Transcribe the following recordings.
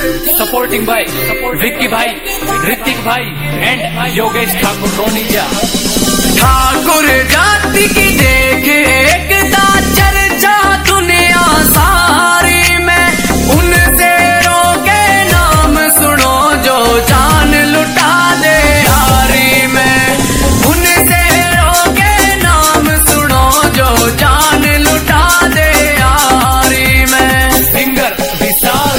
Supporting भाई विक्की भाई, ऋतिक भाई एंड योगेश ठाकुर रोनिया। ठाकुर जाति की देखे एकता चर्चा दुनिया सारी में, उनसे रोके नाम सुनो जो जान लुटा दे यारी में। उनसे रोके नाम सुनो जो जान लुटा दे यारी में। सिंगर विशाल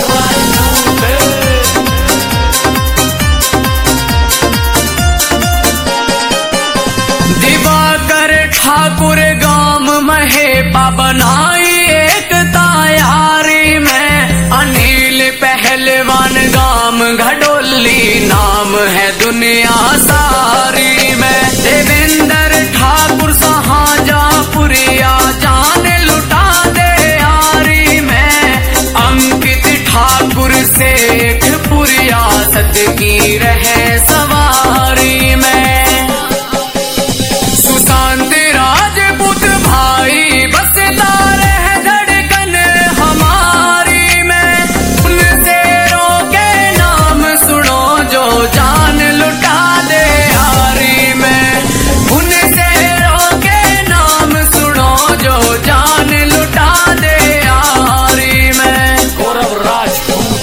दिवाकर ठाकुर गाम महे बनाई एकता यारी में। अनिल पहलवान गाम घडोली नाम है दुनिया सारी में। देवेंद्र ठाकुर शाहजहाँपुरिया जान लुटा दे यारी में। अंकित ठाकुर शेखपुरिया सद की रहे सवारी में। सुशांत राजपूत भाई बसता रह धड़कन हमारी में। उनसे रोके नाम सुनो जो जान लुटा दे यारी में। उनसे रोके नाम सुनो जो जान लुटा दे यारी में। गौरव राजपूत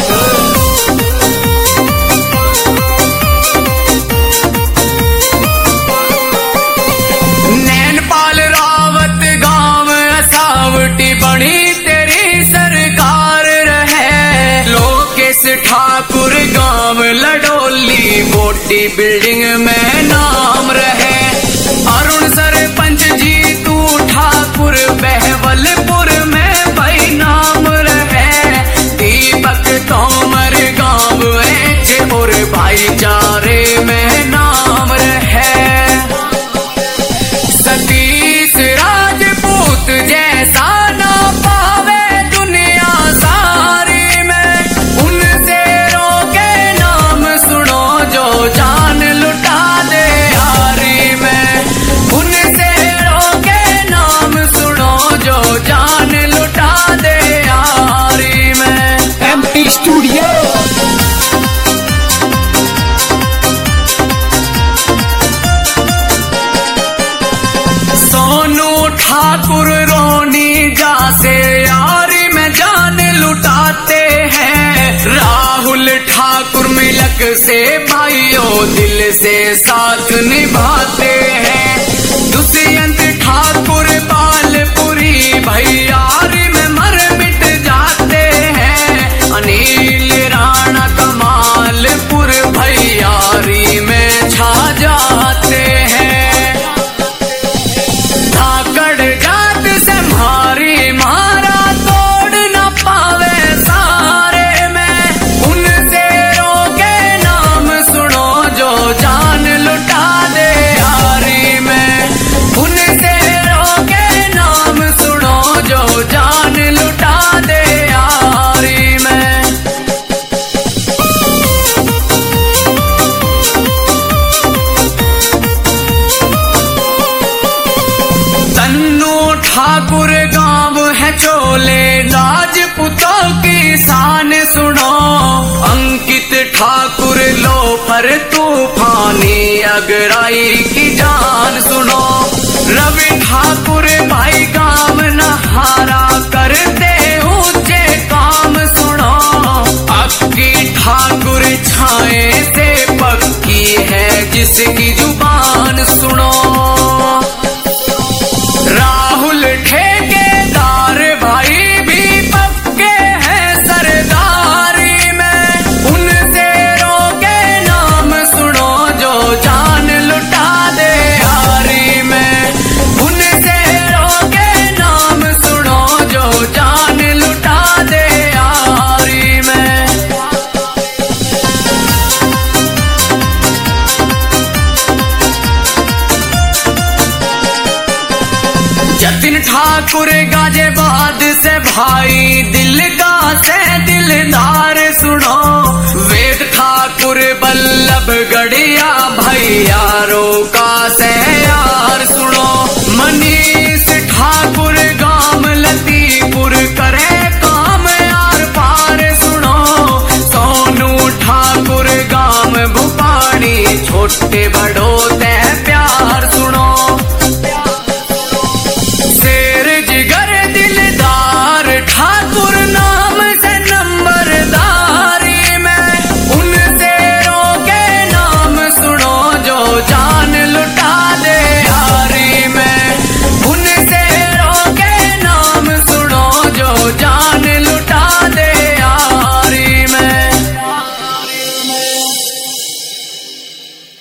नैनपाल रावत गांव असावटी बनी तेरी सरकार रहे। लोकेश ठाकुर गांव लडोली मोटी बिल्डिंग में नाम रहे। अरुण सरपंच जी तू ठाकुर बहवलपुर में भाई नाम रहे। दीपक तोमर गांव ऐसे और भाईचारे में नाम रहे। सतीश राजपूत जैसा ना पावे दुनिया सारी में। उनसे रोके नाम सुनो जो जान लुटा दे यारी में। उनसे रोके नाम सुनो जो जान लुटा दे यारी में। एमपी स्टूडियो सोनू ठाकुर रोनी जासे यारी में जान लुटाते हैं। राहुल ठाकुर मिलक से भाइयों दिल से साथ निभाते हैं। दुष्यंत ठाकुर बालपुरी भैयारी में मर मिट जाते हैं। अनिल राणा कमालपुर भैयारी में छा जाते हैं। धाकड़ जात से मारी मारा तोड़ न पावे सारे में। उनसे रोके नाम सुनो जो जान लुटा दे यारी में। उनसे रोके नाम सुनो जो जान लुटा दे यारी में। तन्नू ठाकुर गांव है चोले राजपूतों की शान सुनो। अंकित ठाकुर लोफर तूफानी अगराई की जान सुनो। रवि ठाकुर भाई